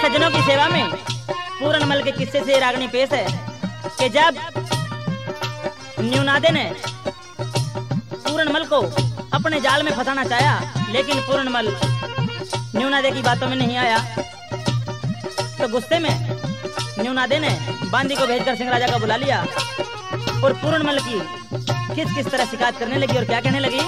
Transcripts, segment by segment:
सज्जनों की सेवा में पूरनमल के किस्से से रागनी पेश है कि जब न्यूनादे ने पूरनमल को अपने जाल में फंसाना चाहा, लेकिन पूरनमल न्यूनादे की बातों में नहीं आया। तो गुस्से में न्यूनादे ने बांदी को भेजकर सिंह राजा का बुला लिया और पूरनमल की किस तरह शिकायत करने लगी और क्या कहने लगी।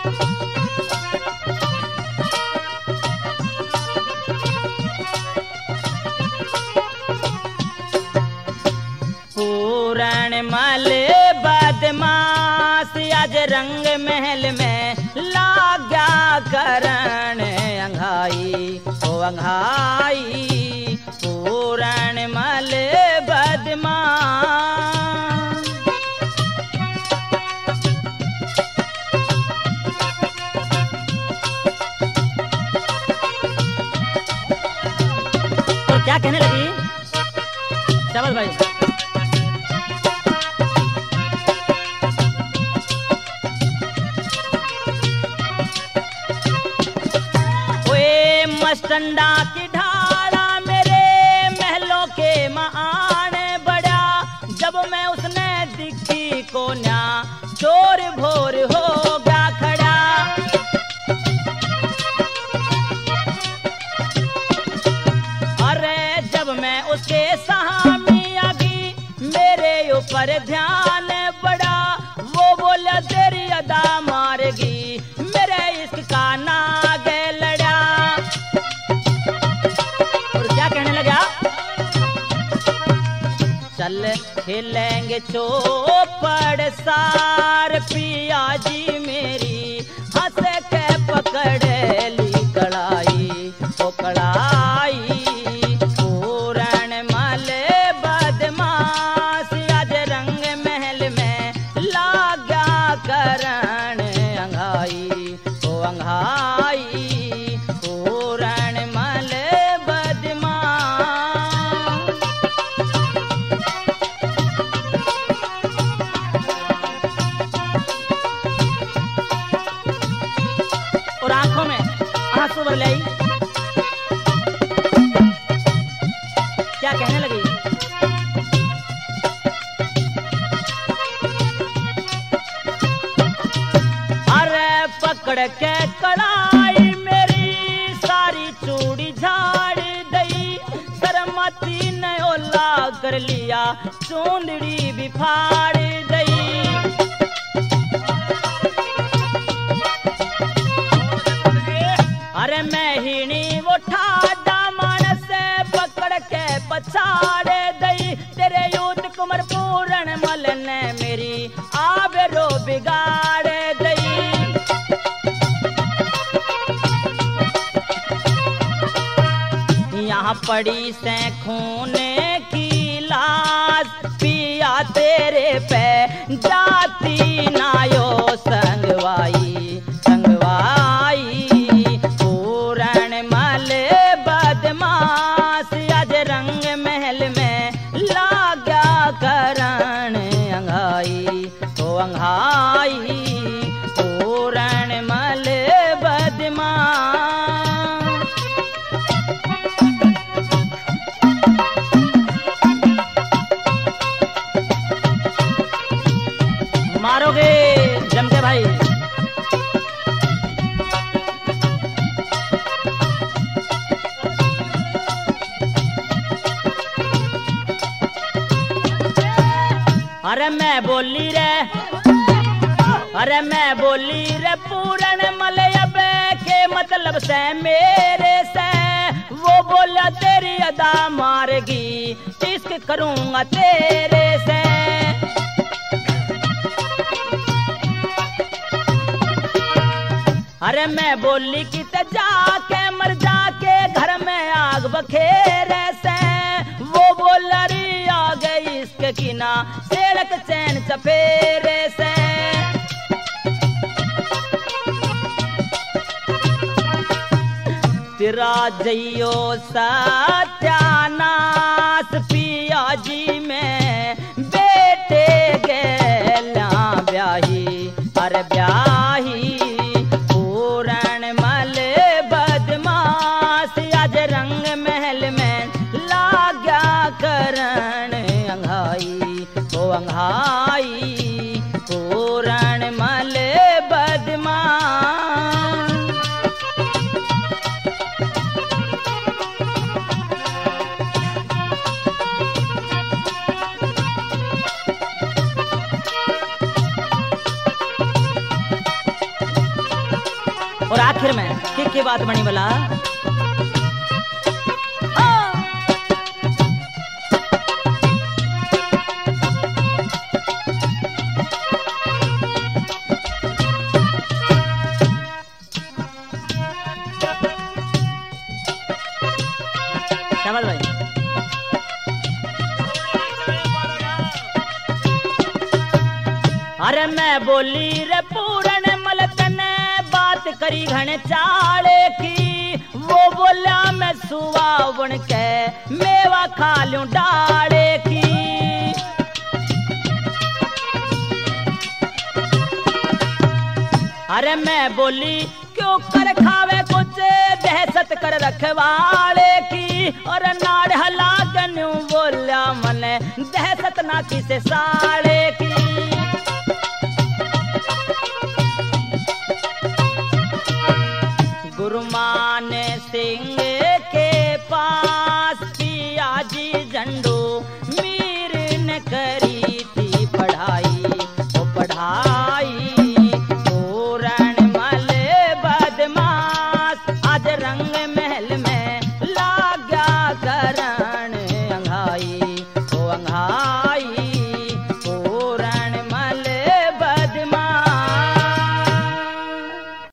पूरनमल बदमाश आज रंग महल में लाग्या करण अंघाई ओ अंघाई। पूरनमल बदमाश तो क्या कहने लगी। शाबाश भाई। मस्टंडा की ढाला मेरे महलों के मान बड़ा, जब मैं उसने दिखी को न्या चोर भोर हो गया खड़ा। अरे जब मैं उसके सामने आ गई मेरे ऊपर ध्यान बड़ा, वो बोला तेरी अदा मारेगी मेरे इश्क का नाग लड़ा। चल खेलेंगे चौपड़ सार पिया जी मेरी हंस के पकड़ ली कड़ाई ओ कड़ाई। पूरनमल बदमाश आज रंग महल में लाग्या करण अंघाई ओ अंघाई। पूरनमल और आंखों में आंसू भर लाई। क्या कहने लगी। अरे पकड़ के कड़ाई मेरी सारी चूड़ी झाड़ दई, शर्माती ने ओला कर लिया चूंदड़ी भी फाड़ दई। अरे मैं हिणी वो ठाडा मानस पकड़ के पछाड़े दई, तेरे यूथ कुमर पूरनमल ने मेरी आबरो बिगाड़ दई। यहाँ पड़ी से खून की लाश पिया तेरे पे जाती नायो संगवाई संगवाई। पूरनमल बदमाश आज रंग महल में लाग्या करण अंघाई ओ अंघाई। पूरनमल बदमाश मारोगे जम के भाई। अरे मैं बोली रे, अरे मैं बोली रे पूरनमल अब के मतलब से मेरे से, वो बोला तेरी अदा मारेगी इश्क करूंगा तेरे से। अरे मैं बोली कि ते जाके मर जाके घर में आग बखेरे से, वो बोला री आ गई इश्क की ना सेड़क चैन चफेरे से। तेरा जइयो सत्यानाश पिया जी में बेटे गेला ब्याही अरे ब्याही। पूरनमल बदमाश आज रंग महल में हो अंघाई पूरण मल बदमान। और आखिर में की बात बनी बोला भाई अरे मैं बोली रे पूरन मलक ने बात करी घने चाड़े की, वो बोला मैं सुवावन के मेवा खा लूं डाड़े की। अरे मैं बोली क्यों कर खावे कुछ दहशत कर रखवाड़े की, और नाड़ हला गन्यू बोला मने दहशत ना किसे साड़े की।